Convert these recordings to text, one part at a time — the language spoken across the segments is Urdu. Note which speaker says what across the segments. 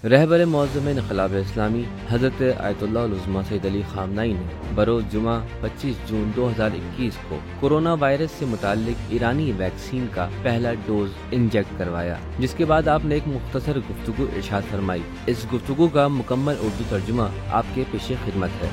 Speaker 1: رہبر معظم انقلاب اسلامی حضرت آیت اللہ العظمیٰ سید علی خامنہئی نے بروز جمعہ 25 جون 2021 کو کورونا وائرس سے متعلق ایرانی ویکسین کا پہلا ڈوز انجیکٹ کروایا، جس کے بعد آپ نے ایک مختصر گفتگو ارشاد فرمائی۔ اس گفتگو کا مکمل اردو ترجمہ آپ کے پیش خدمت ہے۔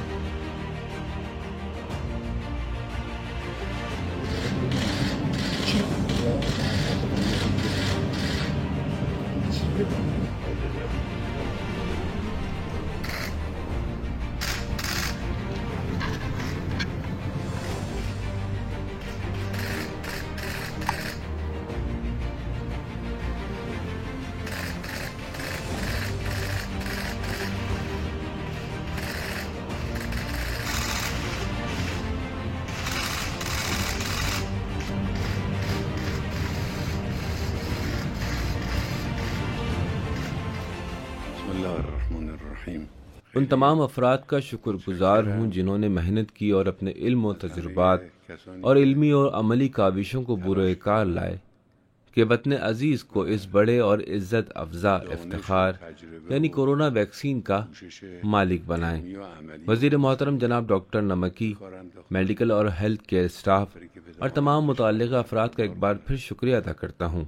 Speaker 1: ان تمام افراد کا شکر گزار ہوں جنہوں نے محنت کی اور اپنے علم و تجربات اور علمی اور عملی کاوشوں کو بروئے کار لائے کہ وطن عزیز کو اس بڑے اور عزت افزا افتخار یعنی کورونا ویکسین کا مالک بنائیں۔ وزیر محترم جناب ڈاکٹر نمکی، میڈیکل اور ہیلتھ کیئر اسٹاف اور تمام متعلقہ افراد کا ایک بار پھر شکریہ ادا کرتا ہوں۔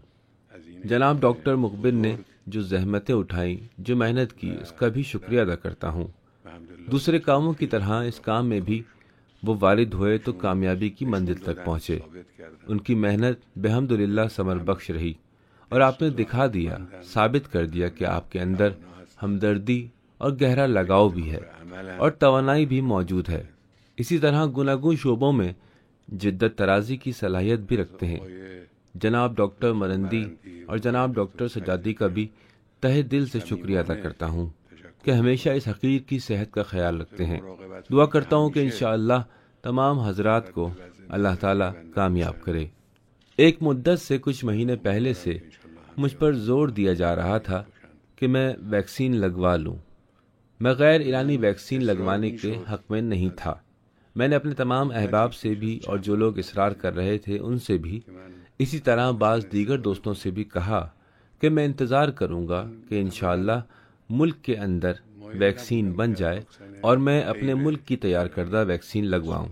Speaker 1: جناب ڈاکٹر مقبل نے جو زحمتیں اٹھائیں، جو محنت کی، اس کا بھی شکریہ ادا کرتا ہوں۔ دوسرے کاموں کی طرح اس کام میں بھی وہ وارد ہوئے تو کامیابی کی منزل تک پہنچے۔ ان کی محنت بحمدللہ ثمر بخش رہی اور آپ نے دکھا دیا، ثابت کر دیا کہ آپ کے اندر ہمدردی اور گہرا لگاؤ بھی ہے اور توانائی بھی موجود ہے۔ اسی طرح گوناگون شعبوں میں جدت ترازی کی صلاحیت بھی رکھتے ہیں۔ جناب ڈاکٹر مرندی اور جناب ڈاکٹر سجادی کا بھی تہہ دل سے شکریہ ادا کرتا ہوں کہ ہمیشہ اس حقیر کی صحت کا خیال رکھتے ہیں۔ دعا کرتا ہوں کہ انشاءاللہ تمام حضرات کو اللہ تعالیٰ کامیاب کرے۔ ایک مدت سے کچھ مہینے پہلے سے مجھ پر زور دیا جا رہا تھا کہ میں ویکسین لگوا لوں۔ میں غیر ایرانی ویکسین لگوانے کے حق میں نہیں تھا۔ میں نے اپنے تمام احباب سے بھی اور جو لوگ اصرار کر رہے تھے ان سے بھی، اسی طرح بعض دیگر دوستوں سے بھی کہا کہ میں انتظار کروں گا کہ انشاءاللہ ملک کے اندر ویکسین بن جائے اور میں اپنے ملک کی تیار کردہ ویکسین لگواؤں۔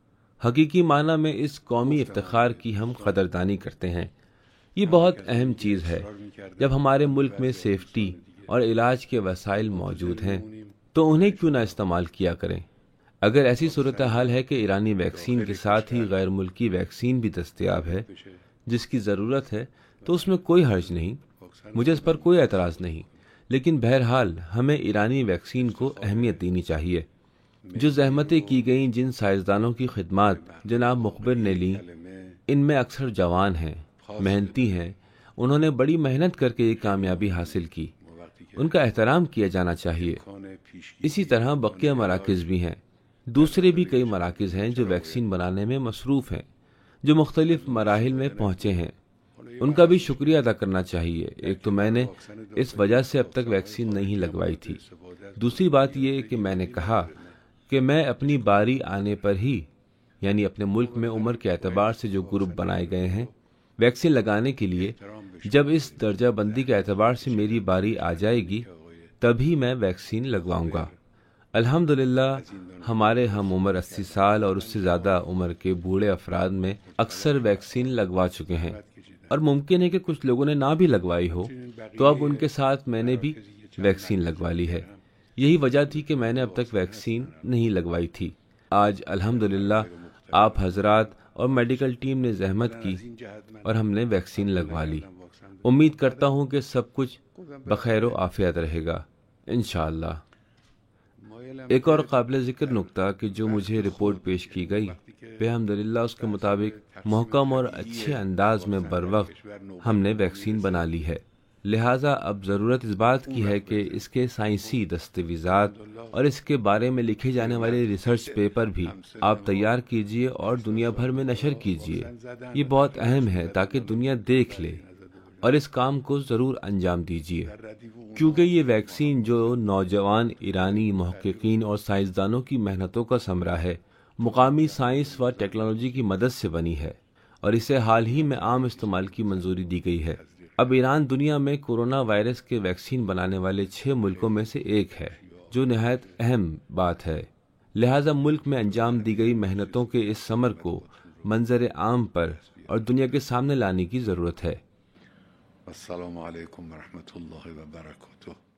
Speaker 1: حقیقی معنی میں اس قومی افتخار کی ہم قدردانی کرتے ہیں۔ یہ بہت اہم چیز ہے۔ جب ہمارے ملک میں سیفٹی اور علاج کے وسائل موجود ہیں تو انہیں کیوں نہ استعمال کیا کریں۔ اگر ایسی صورتحال ہے کہ ایرانی ویکسین کے ساتھ ہی غیر ملکی ویکسین بھی دستیاب ہے جس کی ضرورت ہے تو اس میں کوئی حرج نہیں، مجھے اس پر کوئی اعتراض نہیں، لیکن بہرحال ہمیں ایرانی ویکسین کو اہمیت دینی چاہیے۔ جو زحمتیں کی گئیں، جن سائنسدانوں کی خدمات جناب مخبر نے لیں، ان میں اکثر جوان ہیں، محنتی ہیں، انہوں نے بڑی محنت کر کے یہ کامیابی حاصل کی، ان کا احترام کیا جانا چاہیے۔ اسی طرح بقیہ مراکز بھی ہیں، دوسرے بھی کئی مراکز ہیں جو ویکسین بنانے میں مصروف ہیں، جو مختلف مراحل میں پہنچے ہیں، ان کا بھی شکریہ ادا کرنا چاہیے۔ ایک تو میں نے اس وجہ سے اب تک ویکسین نہیں لگوائی تھی، دوسری بات یہ کہ میں نے کہا کہ میں اپنی باری آنے پر ہی، یعنی اپنے ملک میں عمر کے اعتبار سے جو گروپ بنائے گئے ہیں ویکسین لگانے کے لیے، جب اس درجہ بندی کے اعتبار سے میری باری آ جائے گی تبھی میں ویکسین لگواؤں گا۔ الحمدللہ ہمارے ہم عمر 80 سال اور اس سے زیادہ عمر کے بوڑھے افراد میں اکثر ویکسین لگوا چکے ہیں، اور ممکن ہے کہ کچھ لوگوں نے نہ بھی لگوائی ہو تو اب ان کے ساتھ میں نے بھی ویکسین لگوا لی ہے۔ یہی وجہ تھی کہ میں نے اب تک ویکسین نہیں لگوائی تھی۔ آج الحمدللہ آپ حضرات اور میڈیکل ٹیم نے زحمت کی اور ہم نے ویکسین لگوا لی۔ امید کرتا ہوں کہ سب کچھ بخیر و عافیت رہے گا انشاءاللہ۔ ایک اور قابل ذکر نکتہ کہ جو مجھے رپورٹ پیش کی گئی، بحمدللہ اس کے مطابق محکم اور اچھے انداز میں بروقت ہم نے ویکسین بنا لی ہے، لہٰذا اب ضرورت اس بات کی ہے کہ اس کے سائنسی دستاویزات اور اس کے بارے میں لکھے جانے والے ریسرچ پیپر بھی آپ تیار کیجئے اور دنیا بھر میں نشر کیجئے۔ یہ بہت اہم ہے تاکہ دنیا دیکھ لے اور اس کام کو ضرور انجام دیجیے، کیونکہ یہ ویکسین جو نوجوان ایرانی محققین اور سائنسدانوں کی محنتوں کا ثمرہ ہے، مقامی سائنس و ٹیکنالوجی کی مدد سے بنی ہے اور اسے حال ہی میں عام استعمال کی منظوری دی گئی ہے۔ اب ایران دنیا میں کورونا وائرس کے ویکسین بنانے والے 6 ملکوں میں سے ایک ہے، جو نہایت اہم بات ہے۔ لہٰذا ملک میں انجام دی گئی محنتوں کے اس ثمر کو منظر عام پر اور دنیا کے سامنے لانے کی ضرورت ہے۔
Speaker 2: السلام علیکم ورحمۃ اللہ وبرکاتہ۔